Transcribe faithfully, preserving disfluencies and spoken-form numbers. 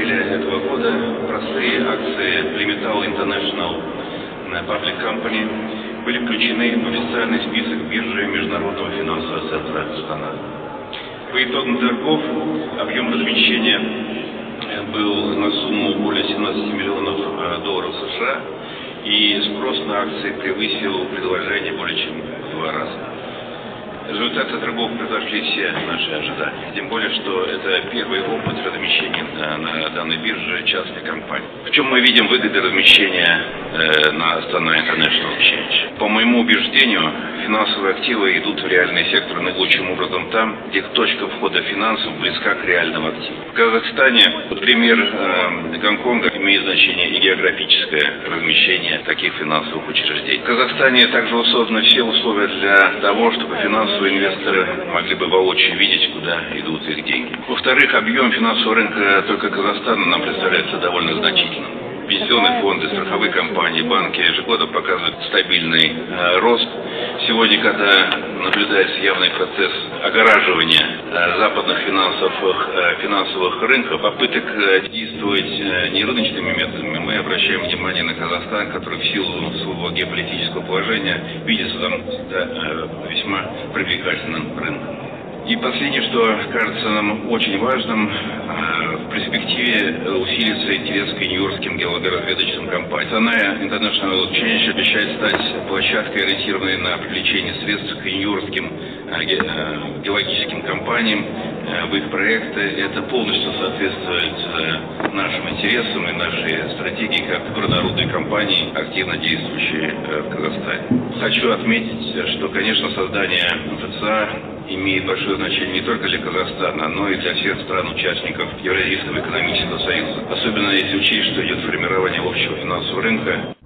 апреля этого года простые акции Limittal International Public Company были включены в официальный список биржи Международного финансового центра Астана. По итогам торгов объем размещения был на сумму более семнадцати миллионов долларов США, и спрос на акции превысил предложение более чем в два раза. Результаты торгов превзошли все наши ожидания. Тем более, что это первый опыт размещения на, на данной бирже частной компании. В чем мы видим выгоды размещения э, на Астана International Exchange? По моему убеждению, финансовые активы идут в реальный сектор наилучшим образом там, где точка входа финансов близка к реальным активам. В Казахстане, пример э, Гонконга, имеет значение и географическое размещение таких финансовых учреждений. В Казахстане также созданы все условия для того, чтобы финансовые инвесторы могли бы воочию видеть, куда идут их деньги. Во-вторых, объем финансового рынка только Казахстана нам представляется довольно значительным. Пенсионные фонды, страховые компании, банки ежегодно показывают стабильный э, рост. Сегодня, когда наблюдается явный процесс огораживания э, западных финансовых, э, финансовых рынков, попыток э, действовать э, не рыночными методами, мы обращаем внимание на Казахстан, который в силу своего геополитического положения видится там да, э, весьма привлекательным рынком. И последнее, что кажется нам очень важным, в перспективе усилится интерес к нью-йоркским геологоразведочным компаниям. Астана International Exchange обещает стать площадкой, ориентированной на привлечение средств к нью-йоркским геологическим компаниям в их проекты. Это полностью соответствует нашим интересам и нашей стратегии как горнорудной компании, активно действующей в Казахстане. Хочу отметить, что, конечно, создание ФЦА имеет большое значение не только для Казахстана, но и для всех стран-участников Евразийского экономического союза. Особенно если учесть, что идет формирование общего финансового рынка.